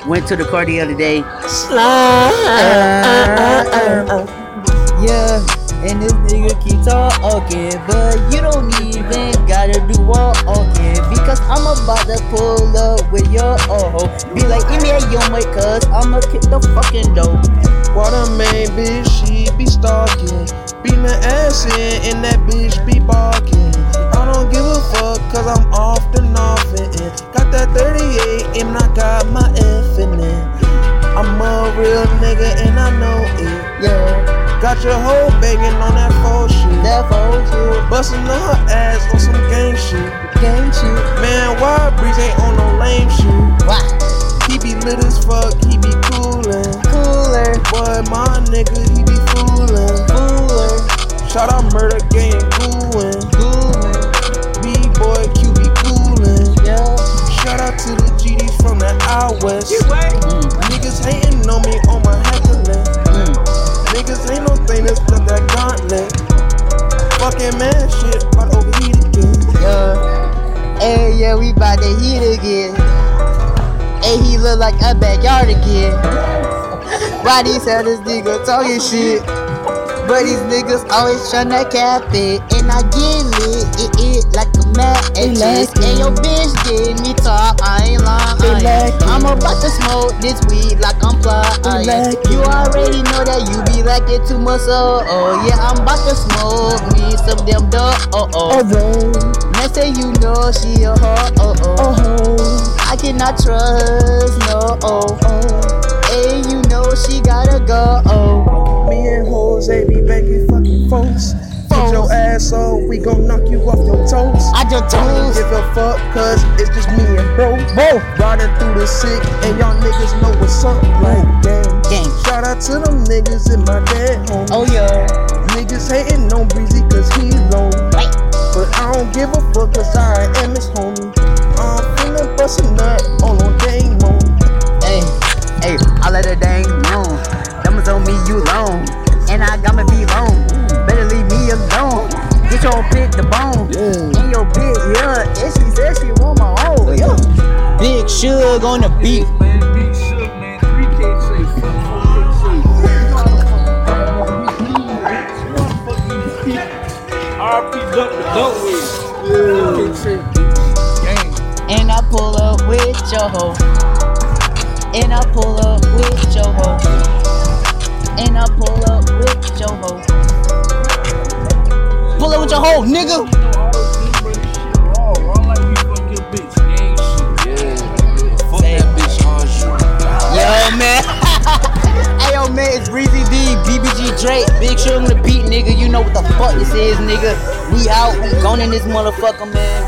Went to the car the other day. Yeah, and this nigga keep talking, but you don't even gotta do walking, because I'm about to pull up with your be like, give me a yummy, cause I'ma kick the fucking dope. What a main bitch, she be stalking, beating the ass in, and that bitch be barking. I don't give a fuck, cause I'm often off it. Got that 38 and I got my F in it. I'm a real nigga and I know it. Yeah. Got your hoe banging on that faux shit. That faux shit. Bustin' on her ass on some gang shit. Gang shit. Man, why Breeze ain't on no lame shit? Why? He be lit as fuck, he be coolin'. Cooler. Boy, my nigga, he be foolin'. Cooler. Shout out Murder Gang, coolin'. Cooler. B-boy, Q be coolin'. Yeah. Shout out to the GD from the out west. Niggas hating on me on my hecklin'. Niggas ain't no thing that's got that gauntlet. Fucking man shit, about to overheat again. Yeah. Hey, yeah, we bout to heat again. Hey, he look like a backyard again. Why these haters nigga talking shit? But these niggas always tryna cap it. And I get lit, like a mattress. And your bitch get me top, I ain't lying. I'm about to smoke this weed like I'm flying. You already know that you be like it too much, yeah, I'm about to smoke me some damn dope, Next thing you know, she a hoe, I cannot trust, no, Hey, you know she gotta go, Me and Jose be banging fucking folks. Get your ass off, we gon' knock you off your toes. I just Don't told give a fuck, cause it's just me and bro. Riding through the sick, and y'all niggas know what's up. Like, gang. Shout out to them niggas in my dad home. Oh yeah. Niggas hating on Breezy cause he low. But I don't give a fuck cause I am his homie. I'm finna bust a nut all on gang mode. Hey, I let her dang know. Diamonds on me, you long. And I got my feet long. Better leave me alone. Get your pick the bone. And your bitch, yeah. And she said she want my own. Yeah. Big Suge on the beat. Big Suge, man. 3K safe. 4K safe. RP Duck the Duck with. And I pull up with your hoe. And I pull up with your hoe. And I pull up with your hoe. Pull up with your hoe, nigga. Yo, man. Hey, yo, man, it's Breezy D, BBG Drake, Big Suge on the beat, nigga. You know what the fuck this is, nigga. We out, we gone in this motherfucker, man.